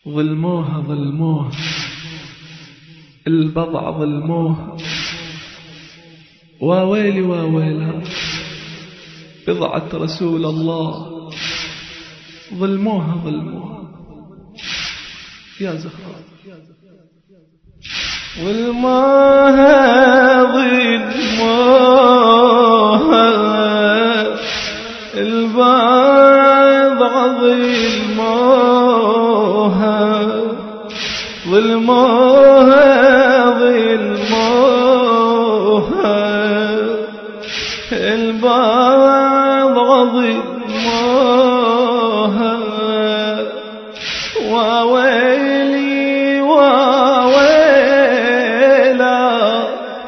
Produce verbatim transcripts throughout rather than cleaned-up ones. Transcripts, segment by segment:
ظلموها ظلموها البضع ظلموها، واويلي واويلها بضعة رسول الله ظلموها ظلموها يا زهراء. ظلموها ظلموها البضع ظلموها ظلموها ظلموها البضع ظلموها وويلي وويلا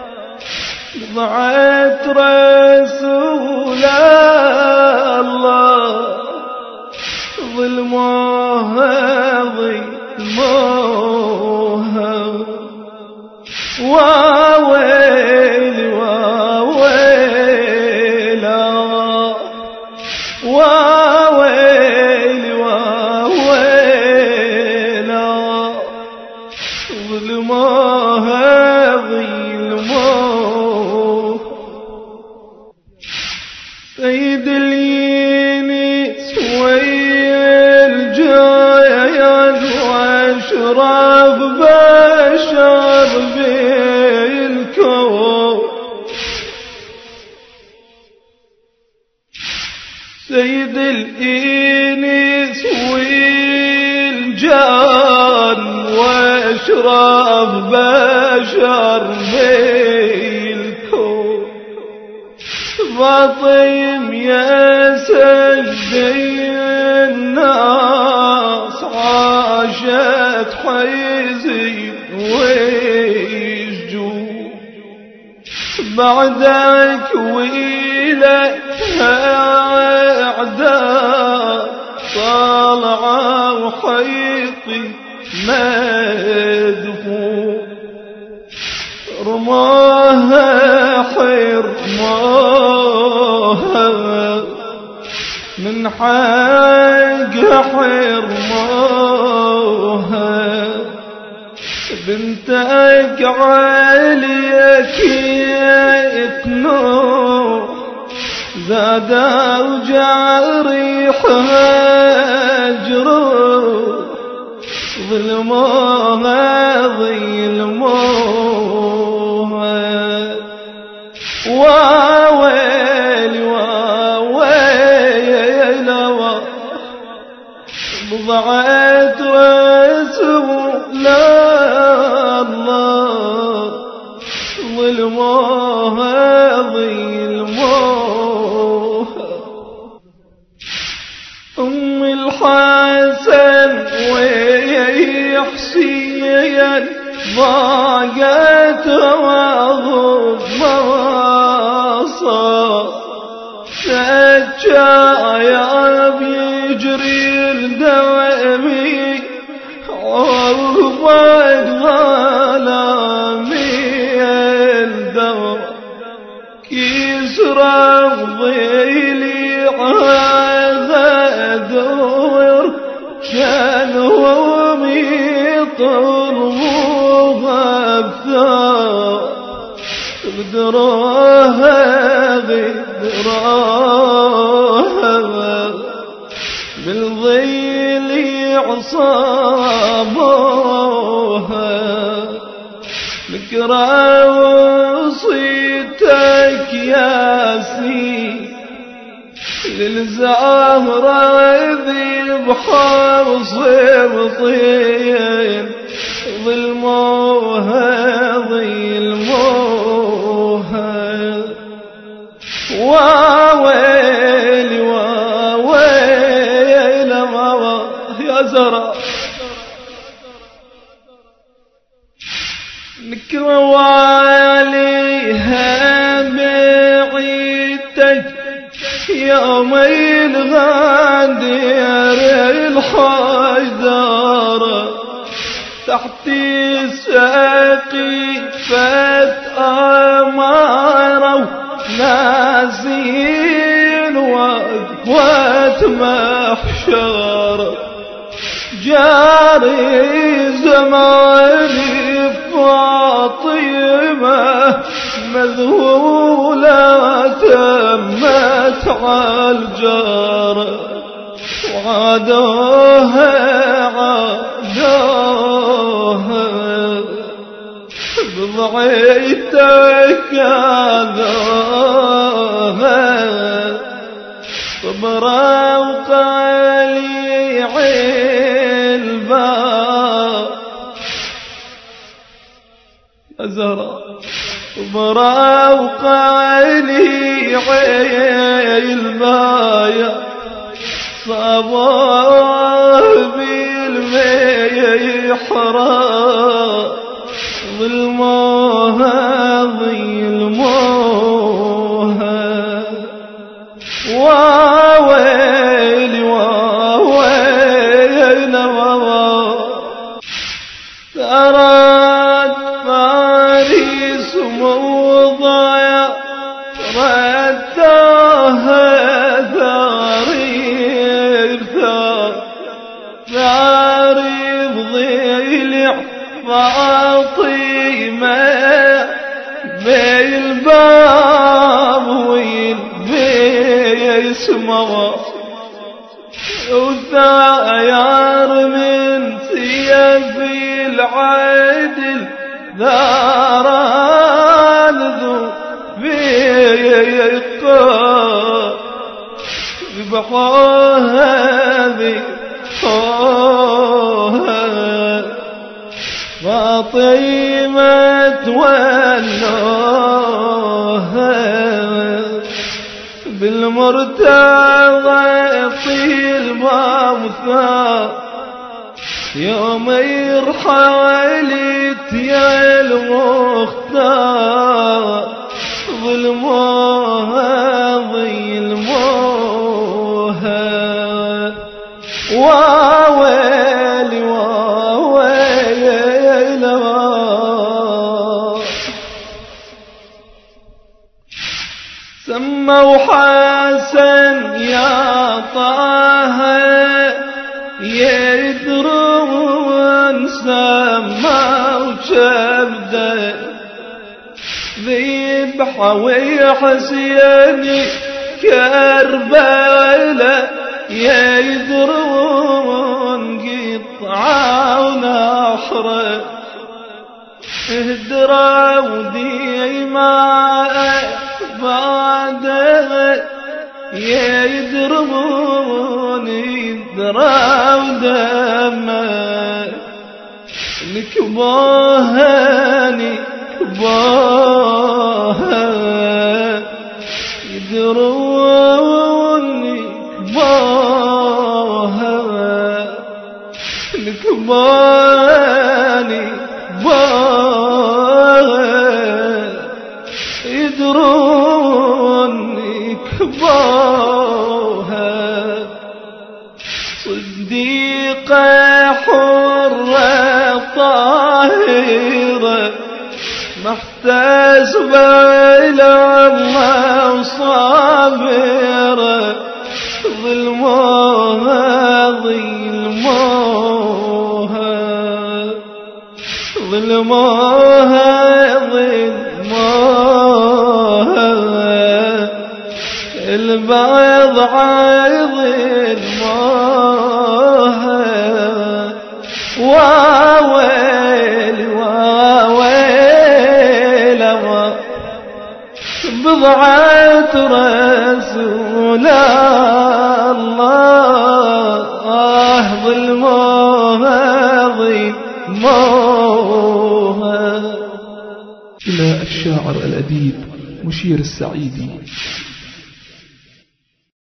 ضعت رسول الله ظلموها ظلموها وويلي وويلا وويلي وويلا ظلموها ظلموها. سيد الينس والجايد واشرف بشر بالكون، سيد الإنس والجان واشرف بشر بالكون، فاطم يا سيدي الناس عاشت حزين وشجون، بعدك ويلها أعداء طالعة وحيطي مدفون، رماها حرماها من حق حرماها، بنتك عليك يتنور زادا وجاريحها جروح، ظلموها ظلموها واويلي واويلا بضعت رسول الله ظلموها ظلموها. أم الحسن وحسين ضاقت وضماصة، سجايا بيجري الدمي عرضت ظلامي الدور، كسرى ضيلي عذادور كانهم يطلبوها بثار، غدروها غدروها بالظيل عصابوها، نكرا وصيتك ياسين للزهرة ذي بحر صبطين، ظلموها ظلموها واويلي واويلا يا زهرة. نكروا عليها بعيدتك يومين غادر الحجر، تحت سقيفة أمارة نازين وقوة محشر، جاري زماني فاطمة مذهولة تمت عالجارة وعادوها عادوها بضعيتك عذوها صبرا وقالي علبا يا زهراء صبرا وقالي علبا صباه بالمي حرام ظلموها ظلموها واويلي واويلي تراد فارس موضع ردها ثاري ثاري بضيلع فاطمة بالباب والبيسمة وثاير من سيف العدل ذاران ذو بيقى ذبحوها ذبحوها فاطمة تولوها بالمرتضى طيل بامثال يوم يرحلت يا المختار ظلموها ظلموها واويلي واويلي سموا حسن يا طه يدرون سموا شبده ذبحه وحسيني كربلاء يدرون قطعه ونحره اهدروا ديماء بعده يدرون يدروا دمه نكبوها نكبوها يدرون نكبوها نكبوها نكبوها يدرون نكبوها صديقة حرة طاهرة محتسبة إلى الله صابرة ظلموها ظلموها ظلموها ظلموها البيض ظلموها واويلي واويلي بضعة رسول الله ظلموها ظلموها. إلى الشاعر الأديب مشير السعيدي.